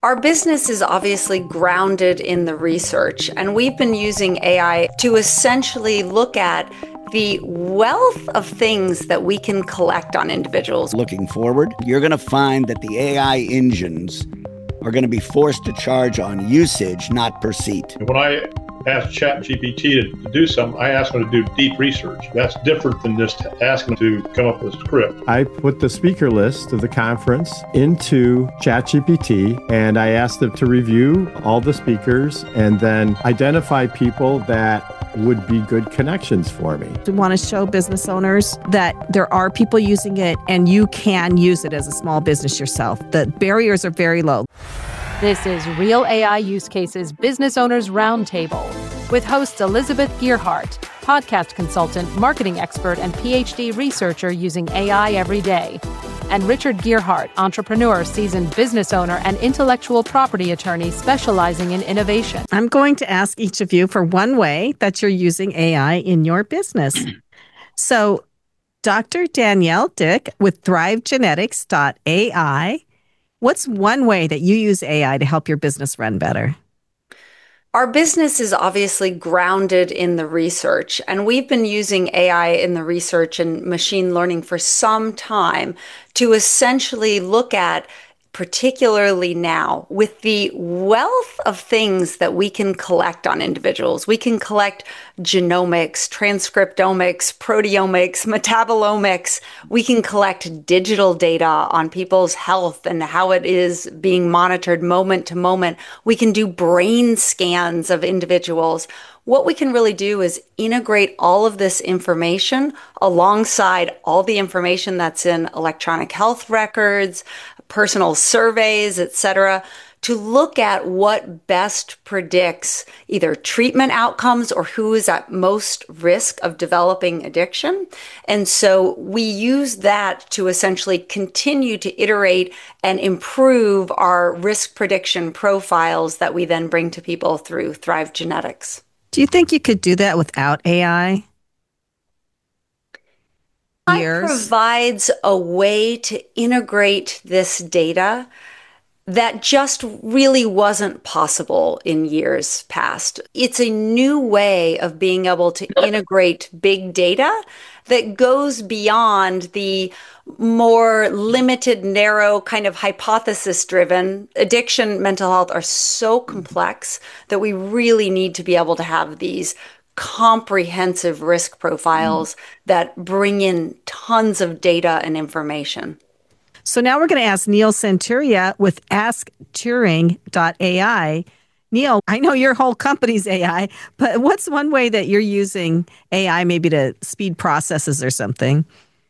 Our business is obviously grounded in the research, and we've been using AI to essentially look at the wealth of things that we can collect on individuals. Looking forward, you're going to find that the AI engines are going to be forced to charge on usage, not per seat. When I asked ChatGPT to do something, I asked them to do deep research. That's different than just asking them to come up with a script. I put the speaker list of the conference into ChatGPT, and I asked them to review all the speakers and then identify people that would be good connections for me. We want to show business owners that there are people using it and you can use it as a small business yourself. The barriers are very low. This is Real AI Use Cases Business Owners Roundtable with hosts Elizabeth Gearhart, podcast consultant, marketing expert, and PhD researcher using AI every day, and Richard Gearhart, entrepreneur, seasoned business owner, and intellectual property attorney specializing in innovation. I'm going to ask each of you for one way that you're using AI in your business. So, Dr. Danielle Dick with ThriveGenetics.ai. What's one way that you use AI to help your business run better? Our business is obviously grounded in the research, and we've been using AI in the research and machine learning for some time to essentially look at, particularly now, with the wealth of things that we can collect on individuals. We can collect genomics, transcriptomics, proteomics, metabolomics. We can collect digital data on people's health and how it is being monitored moment to moment. We can do brain scans of individuals. What we can really do is integrate all of this information alongside all the information that's in electronic health records, personal surveys, etc., to look at what best predicts either treatment outcomes or who is at most risk of developing addiction. And so we use that to essentially continue to iterate and improve our risk prediction profiles that we then bring to people through Thrive Genetics. Do you think you could do that without AI? It provides a way to integrate this data that just really wasn't possible in years past. It's a new way of being able to integrate big data that goes beyond the more limited, narrow, kind of hypothesis-driven. Addiction, mental health are so complex that we really need to be able to have these comprehensive risk profiles that bring in tons of data and information. So now we're going to ask Neil Centuria with AskTuring.ai. Neil, I know your whole company's AI, but what's one way that you're using AI maybe to speed processes or something?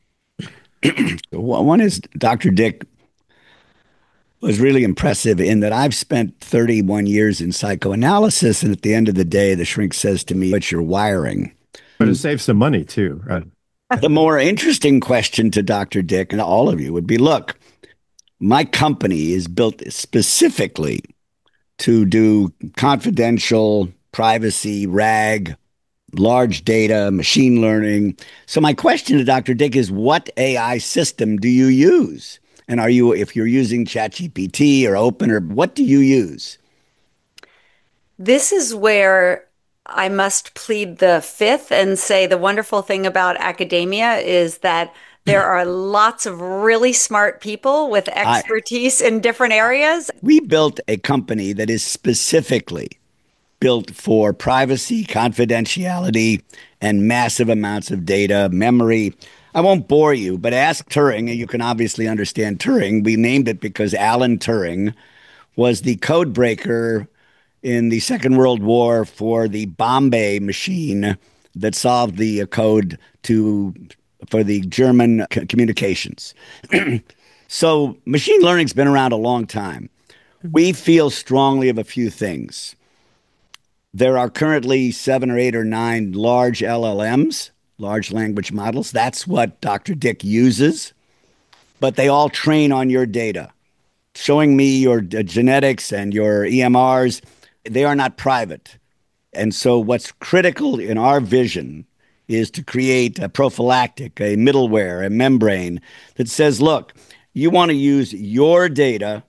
One is Dr. Dick was really impressive in that I've spent 31 years in psychoanalysis, and at the end of the day, the shrink says to me, "It's your wiring." But it saves some money too, right? The more interesting question to Dr. Dick and all of you would be, look, my company is built specifically to do confidential, privacy, RAG, large data, machine learning. So my question to Dr. Dick is, what AI system do you use? And if you're using ChatGPT or Open, or what do you use? This is where I must plead the fifth and say the wonderful thing about academia is that there are lots of really smart people with expertise in different areas. We built a company that is specifically built for privacy, confidentiality, and massive amounts of data, memory. I won't bore you, but ask Turing, and you can obviously understand Turing. We named it because Alan Turing was the code breaker in the Second World War for the Bombay machine that solved the code for the German communications. So machine learning's been around a long time. We feel strongly of a few things. There are currently 7 or 8 or 9 large LLMs, large language models. That's what Dr. Dick uses. But they all train on your data. Showing me your genetics and your EMRs, they are not private. And so what's critical in our vision is to create a prophylactic, a middleware, a membrane that says, look, you want to use your data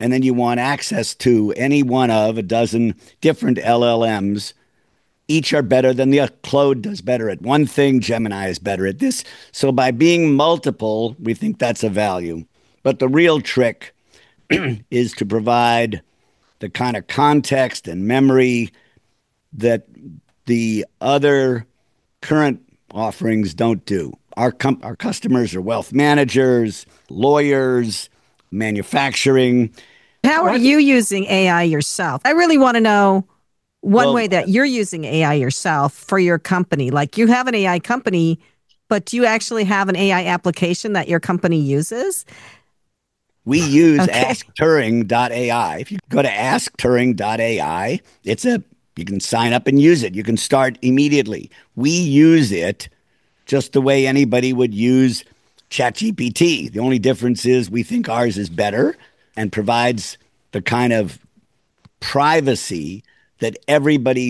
and then you want access to any one of a dozen different LLMs. Each are better than the other. Claude does better at one thing. Gemini is better at this. So by being multiple, we think that's a value. But the real trick is to provide the kind of context and memory that the other current offerings don't do. Our customers are wealth managers, lawyers, manufacturing. How are you using AI yourself? I really want to know one way that you're using AI yourself for your company. Like you have an AI company, but do you actually have an AI application that your company uses? We use askturing.ai. If you go to askturing.ai, you can sign up and use it. You can start immediately. We use it just the way anybody would use ChatGPT. The only difference is we think ours is better and provides the kind of privacy that everybody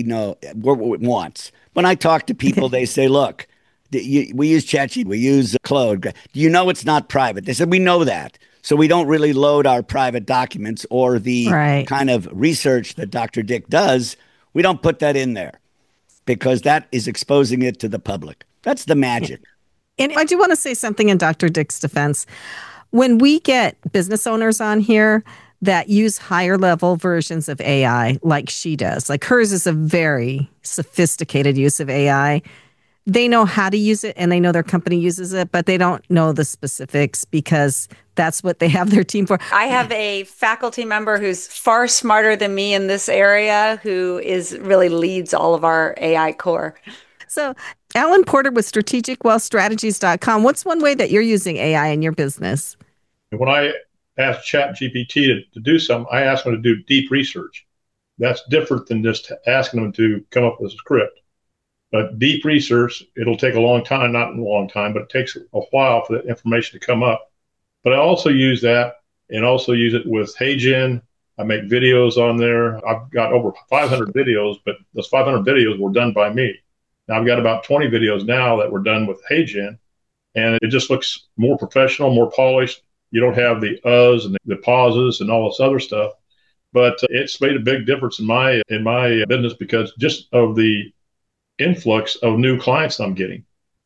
wants. When I talk to people, they say, look, we use ChatGPT, we use Claude. Do you know it's not private? They said, we know that. So we don't really load our private documents or the kind of research that Dr. Dick does. We don't put that in there because that is exposing it to the public. That's the magic. And I do want to say something in Dr. Dick's defense. When we get business owners on here that use higher level versions of AI like she does, like hers is a very sophisticated use of AI. They know how to use it and they know their company uses it, but they don't know the specifics because that's what they have their team for. I have a faculty member who's far smarter than me in this area who really leads all of our AI core. So Alan Porter with strategicwealthstrategies.com. What's one way that you're using AI in your business? When I ask ChatGPT to do something, I ask them to do deep research. That's different than just asking them to come up with a script. But deep research, it'll take a long time, not a long time, but it takes a while for that information to come up. But I also use that and also use it with HeyGen. I make videos on there. I've got over 500 videos, but those 500 videos were done by me. Now I've got about 20 videos now that were done with HeyGen, and it just looks more professional, more polished. You don't have the uhs and the pauses and all this other stuff. But it's made a big difference in my business because just of the influx of new clients I'm getting.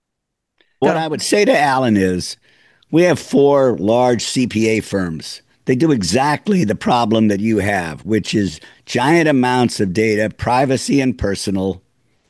What I would say to Alan is we have 4 large CPA firms. They do exactly the problem that you have, which is giant amounts of data, privacy and personal.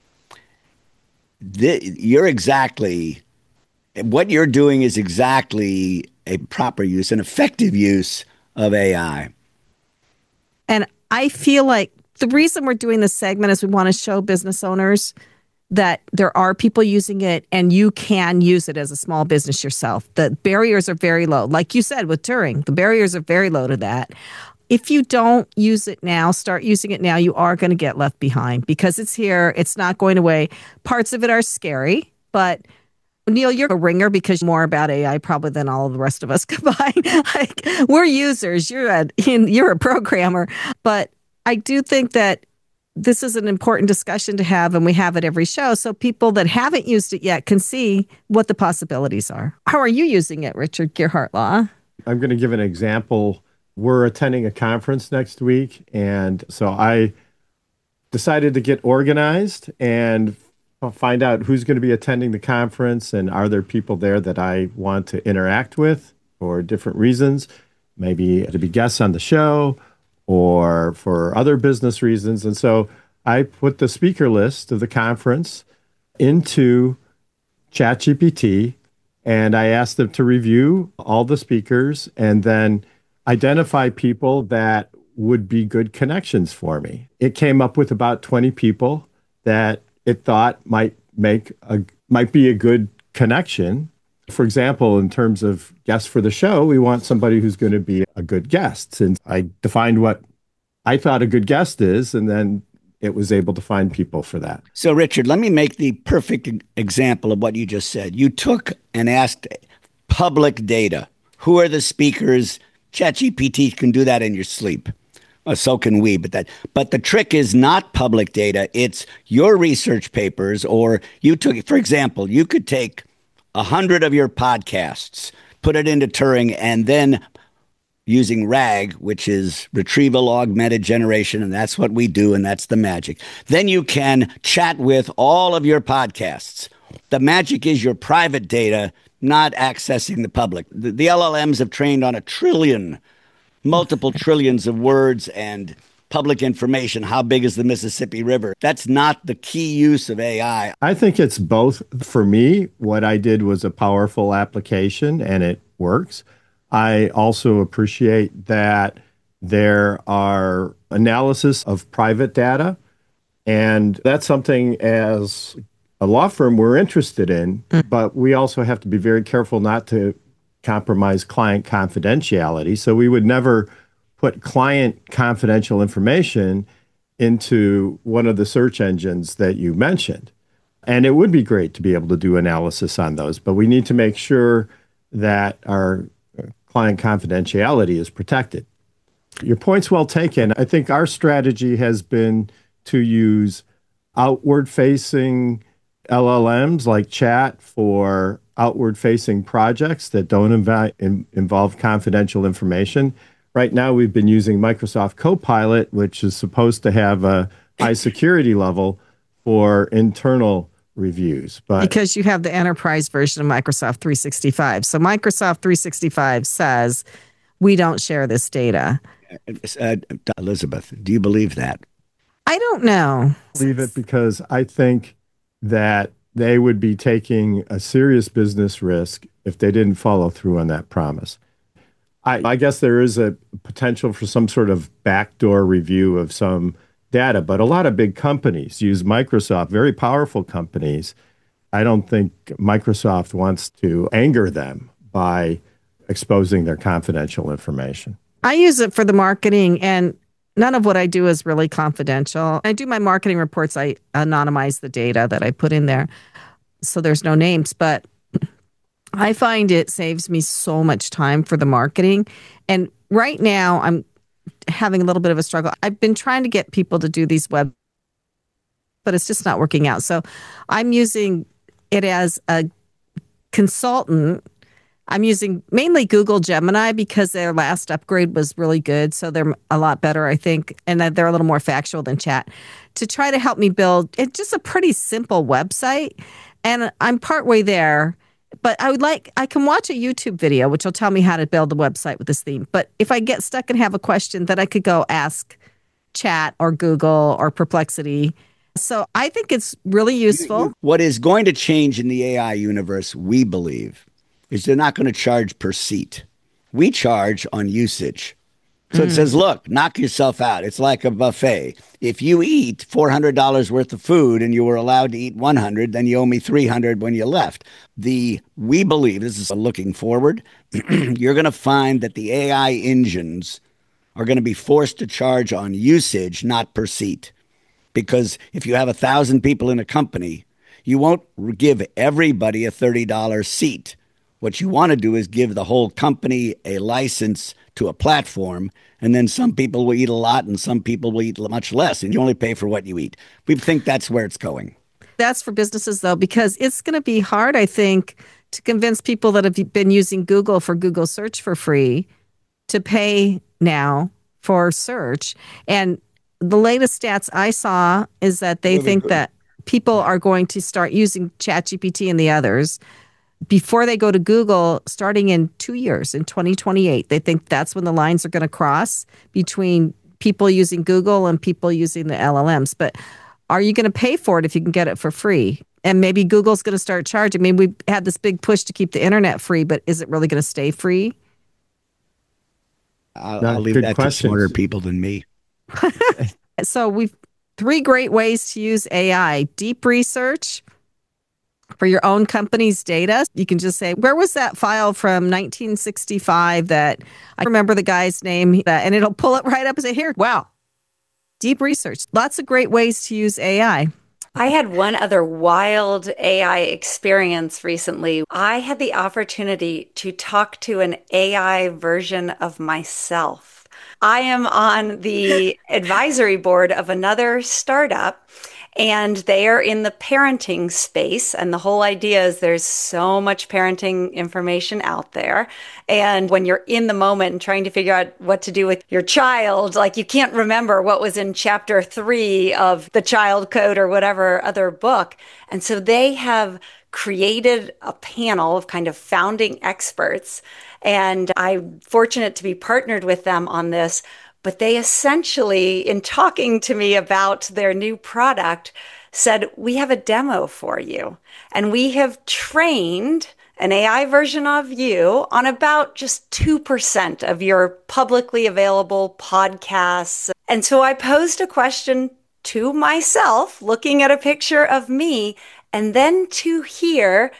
What you're doing is exactly a proper use, an effective use of AI. And I feel like the reason we're doing this segment is we want to show business owners that there are people using it and you can use it as a small business yourself. The barriers are very low. Like you said with Turing, the barriers are very low to that. If you don't use it now, start using it now, you are going to get left behind because it's here. It's not going away. Parts of it are scary, but Neil, you're a ringer because you're more about AI probably than all of the rest of us combined. Like, we're users. You're a programmer. But I do think that this is an important discussion to have, and we have it every show. So people that haven't used it yet can see what the possibilities are. How are you using it, Richard Gearhart Law? I'm going to give an example. We're attending a conference next week, and so I decided to get organized and find out who's going to be attending the conference and are there people there that I want to interact with for different reasons, maybe to be guests on the show or for other business reasons. And so I put the speaker list of the conference into ChatGPT and I asked them to review all the speakers and then identify people that would be good connections for me. It came up with about 20 people that it thought might be a good connection. For example, in terms of guests for the show, we want somebody who's going to be a good guest. And I defined what I thought a good guest is, and then it was able to find people for that. So, Richard, let me make the perfect example of what you just said. You took and asked public data. Who are the speakers? ChatGPT can do that in your sleep. So can we, but the trick is not public data. It's your research papers, or you took, for example, you could take 100 of your podcasts, put it into Turing, and then using RAG, which is retrieval augmented generation, and that's what we do, and that's the magic. Then you can chat with all of your podcasts. The magic is your private data, not accessing the public. The LLMs have trained on multiple trillions of words and public information. How big is the Mississippi River? That's not the key use of AI. I think it's both. For me, what I did was a powerful application and it works. I also appreciate that there are analysis of private data. And that's something as a law firm we're interested in, but we also have to be very careful not to compromise client confidentiality. So we would never put client confidential information into one of the search engines that you mentioned. And it would be great to be able to do analysis on those, but we need to make sure that our client confidentiality is protected. Your point's well taken. I think our strategy has been to use outward-facing LLMs like chat for outward-facing projects that don't involve confidential information. Right now, we've been using Microsoft Copilot, which is supposed to have a high security level for internal reviews. But because you have the enterprise version of Microsoft 365. So Microsoft 365 says, we don't share this data. Elizabeth, do you believe that? I don't know. I believe it because I think that they would be taking a serious business risk if they didn't follow through on that promise. I guess there is a potential for some sort of backdoor review of some data, but a lot of big companies use Microsoft, very powerful companies. I don't think Microsoft wants to anger them by exposing their confidential information. I use it for the marketing, and none of what I do is really confidential. I do my marketing reports. I anonymize the data that I put in there, so there's no names, but I find it saves me so much time for the marketing. And right now, I'm having a little bit of a struggle. I've been trying to get people to do these web, but it's just not working out. So I'm using it as a consultant. I'm using mainly Google Gemini because their last upgrade was really good. So they're a lot better, I think. And they're a little more factual than chat to try to help me build. It's just a pretty simple website. And I'm partway there. But I can watch a YouTube video, which will tell me how to build a website with this theme. But if I get stuck and have a question, then I could go ask Chat or Google or Perplexity. So I think it's really useful. What is going to change in the AI universe, we believe, is they're not going to charge per seat. We charge on usage. So it says, look, knock yourself out. It's like a buffet. If you eat $400 worth of food and you were allowed to eat 100, then you owe me 300 when you left. We believe, this is looking forward, you're going to find that the AI engines are going to be forced to charge on usage, not per seat. Because if you have 1,000 people in a company, you won't give everybody a $30 seat. What you want to do is give the whole company a license to a platform, and then some people will eat a lot and some people will eat much less, and you only pay for what you eat. We think that's where it's going. That's for businesses, though, because it's going to be hard, I think, to convince people that have been using Google for Google search for free to pay now for search. And the latest stats I saw is that they think that people are going to start using ChatGPT and the others before they go to Google, starting in 2 years, in 2028. They think that's when the lines are going to cross between people using Google and people using the LLMs. But are you going to pay for it if you can get it for free? And maybe Google's going to start charging. I mean, we've had this big push to keep the internet free, but is it really going to stay free? I'll leave that to smarter people than me. So we've 3 great ways to use AI. Deep research for your own company's data. You can just say, where was that file from 1965 that I remember the guy's name, and it'll pull it right up and say, here, wow. Deep research. Lots of great ways to use AI. I had one other wild AI experience recently. I had the opportunity to talk to an AI version of myself. I am on the advisory board of another startup, And they are in the parenting space. And the whole idea is there's so much parenting information out there. And when you're in the moment and trying to figure out what to do with your child, like you can't remember what was in chapter 3 of the Child Code or whatever other book. And so they have created a panel of kind of founding experts. And I'm fortunate to be partnered with them on this. But they essentially, in talking to me about their new product, said, we have a demo for you. And we have trained an AI version of you on about just 2% of your publicly available podcasts. And so I posed a question to myself, looking at a picture of me, and then to hear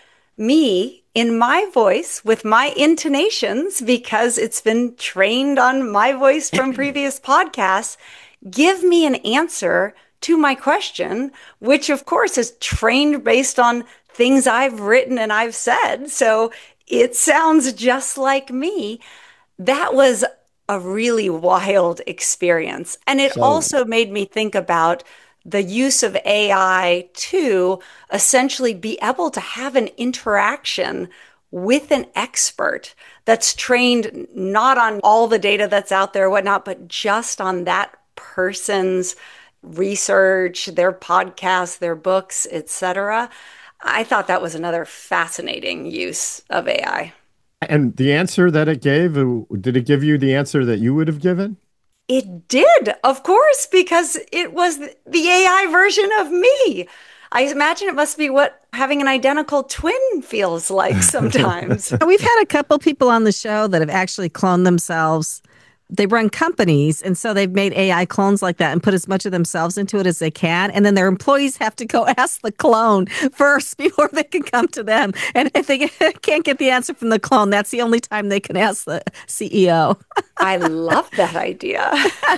me in my voice with my intonations, because it's been trained on my voice from previous podcasts, give me an answer to my question, which of course is trained based on things I've written and I've said. So it sounds just like me. That was a really wild experience. And it also made me think about the use of AI to essentially be able to have an interaction with an expert that's trained not on all the data that's out there, whatnot, but just on that person's research, their podcasts, their books, etc. I thought that was another fascinating use of AI. And the answer that it gave, did it give you the answer that you would have given? It did, of course, because it was the AI version of me. I imagine it must be what having an identical twin feels like sometimes. We've had a couple people on the show that have actually cloned themselves. They run companies, and so they've made AI clones like that and put as much of themselves into it as they can. And then their employees have to go ask the clone first before they can come to them. And if they can't get the answer from the clone, that's the only time they can ask the CEO. I love that idea.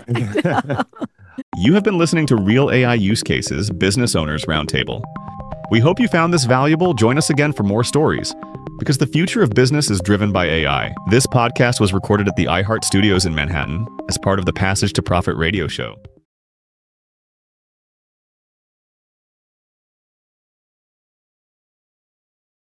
You have been listening to Real AI Use Cases Business Owners Roundtable. We hope you found this valuable. Join us again for more stories, because the future of business is driven by AI. This podcast was recorded at the iHeart Studios in Manhattan as part of the Passage to Profit radio show.